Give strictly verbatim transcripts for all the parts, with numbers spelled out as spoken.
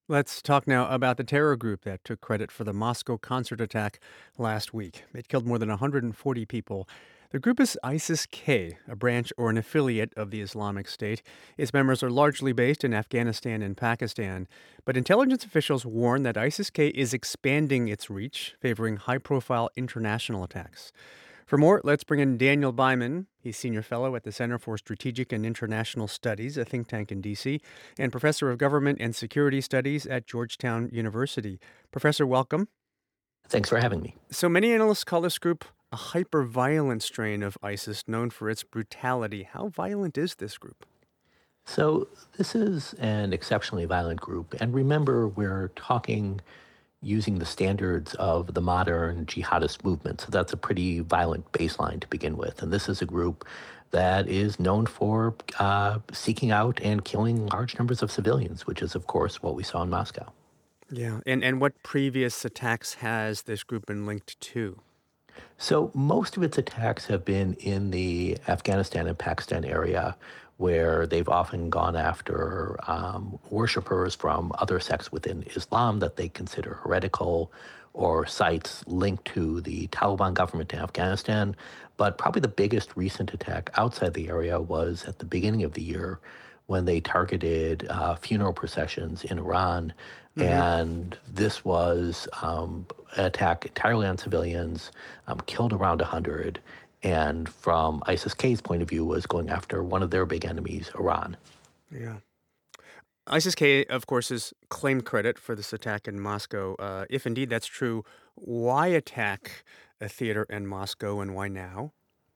Let's talk now about the terror group that took credit for the Moscow concert attack last week. It killed more than one hundred forty people. The group is ISIS K, a branch or an affiliate of the Islamic State. Its members are largely based in Afghanistan and Pakistan. But intelligence officials warn that ISIS K is expanding its reach, favoring high profile international attacks. For more, let's bring in Daniel Byman. He's senior fellow at the Center for Strategic and International Studies, a think tank in D C, and professor of government and security studies at Georgetown University. Professor, welcome. Thanks for having me. So many analysts call this group a hyper-violent strain of ISIS known for its brutality. How violent is this group? So, this is an exceptionally violent group. And remember, we're talking using the standards of the modern jihadist movement. So, that's a pretty violent baseline to begin with. And this is a group that is known for uh, seeking out and killing large numbers of civilians, which is, of course, what we saw in Moscow. Yeah, and, and what previous attacks has this group been linked to? So most of its attacks have been in the Afghanistan and Pakistan area, where they've often gone after um, worshippers from other sects within Islam that they consider heretical, or sites linked to the Taliban government in Afghanistan. But probably the biggest recent attack outside the area was at the beginning of the year when they targeted uh, funeral processions in Iran. Hmm. And this was um, an attack entirely on civilians, um, killed around one hundred. And from ISIS-K's point of view, was going after one of their big enemies, Iran. Yeah. ISIS K, of course, has claimed credit for this attack in Moscow. Uh, if indeed that's true, why attack a theater in Moscow and why now?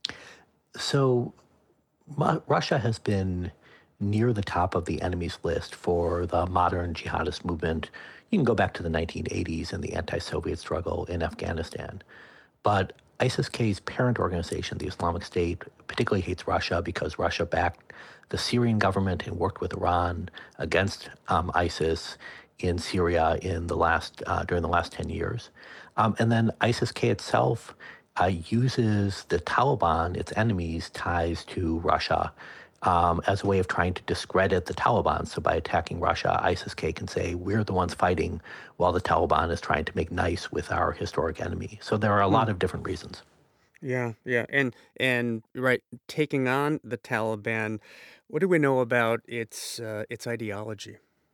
So Mu- Russia has been near the top of the enemies list for the modern jihadist movement. You can go back to the nineteen eighties and the anti-Soviet struggle in Afghanistan. But ISIS-K's parent organization, the Islamic State, particularly hates Russia because Russia backed the Syrian government and worked with Iran against um, ISIS in Syria in the last uh, during the last ten years. Um, and then ISIS-K itself uh, uses the Taliban, its enemies' ties to Russia, um, as a way of trying to discredit the Taliban. So by attacking Russia, ISIS-K can say, we're the ones fighting while the Taliban is trying to make nice with our historic enemy. So there are a Hmm. lot of different reasons. Yeah, yeah, and and right, taking on the Taliban. What do we know about its uh, its ideology?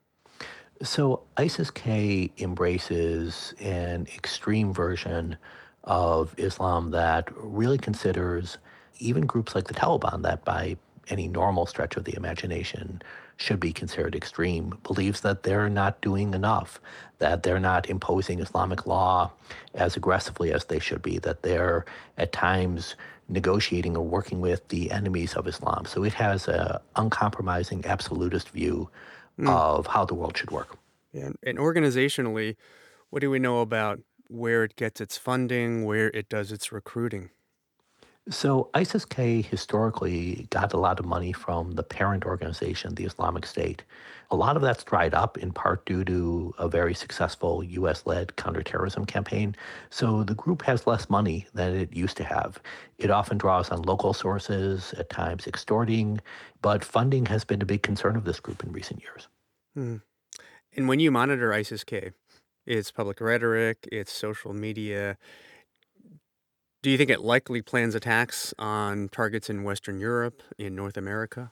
So ISIS-K embraces an extreme version of Islam that really considers even groups like the Taliban, that by any normal stretch of the imagination should be considered extreme, believes that they're not doing enough, that they're not imposing Islamic law as aggressively as they should be, that they're at times negotiating or working with the enemies of Islam. So it has a uncompromising absolutist view Hmm. of how the world should work. Yeah, and organizationally, what do we know about where it gets its funding, where it does its recruiting? So ISIS-K historically got a lot of money from the parent organization, the Islamic State. A lot of that's dried up in part due to a very successful U S-led counterterrorism campaign. So the group has less money than it used to have. It often draws on local sources, at times extorting, but funding has been a big concern of this group in recent years. Hmm. And when you monitor ISIS K, its public rhetoric, its social media, do you think it likely plans attacks on targets in Western Europe, in North America?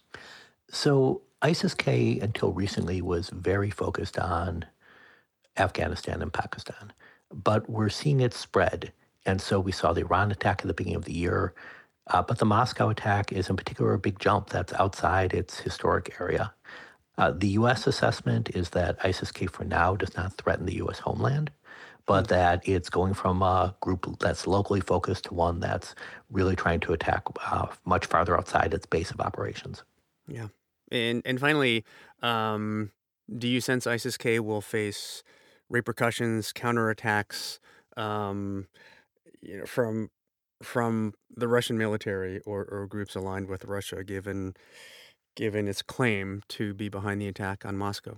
So ISIS-K until recently was very focused on Afghanistan and Pakistan. But we're seeing it spread. And so we saw the Iran attack at the beginning of the year. Uh, but the Moscow attack is in particular a big jump that's outside its historic area. Uh, the U S assessment is that ISIS-K for now does not threaten the U S homeland, Hmm. but that it's going from a group that's locally focused to one that's really trying to attack uh, much farther outside its base of operations. Yeah. And and finally, um, do you sense ISIS K will face repercussions, counterattacks, um, you know, from from the Russian military or, or groups aligned with Russia, given given its claim to be behind the attack on Moscow?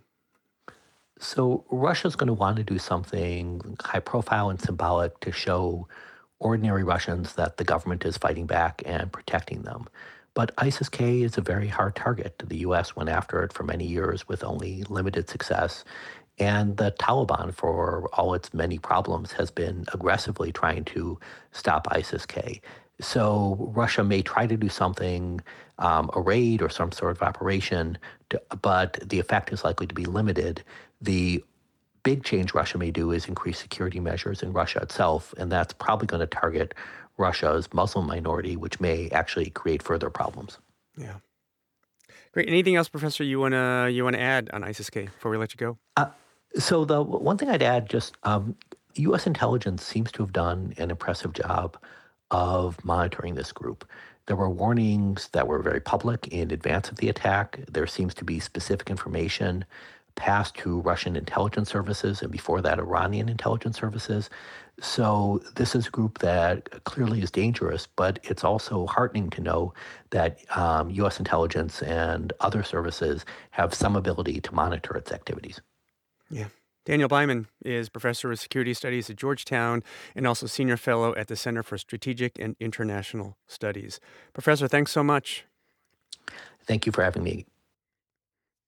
So Russia's going to want to do something high profile and symbolic to show ordinary Russians that the government is fighting back and protecting them. But ISIS-K is a very hard target. The U S went after it for many years with only limited success. And the Taliban, for all its many problems, has been aggressively trying to stop ISIS-K. So Russia may try to do something, um, a raid or some sort of operation, to, but the effect is likely to be limited. The big change Russia may do is increase security measures in Russia itself, and that's probably going to target Russia's Muslim minority, which may actually create further problems. Yeah. Great. Anything else, Professor, you wanna you wanna add on ISIS-K before we let you go? Uh, so the one thing I'd add, just um, U S intelligence seems to have done an impressive job of monitoring this group. There were warnings that were very public in advance of the attack. There seems to be specific information passed to Russian intelligence services and before that Iranian intelligence services. So this is a group that clearly is dangerous, but it's also heartening to know that um, U S intelligence and other services have some ability to monitor its activities. Yeah. Daniel Byman is professor of security studies at Georgetown and also senior fellow at the Center for Strategic and International Studies. Professor, thanks so much. Thank you for having me.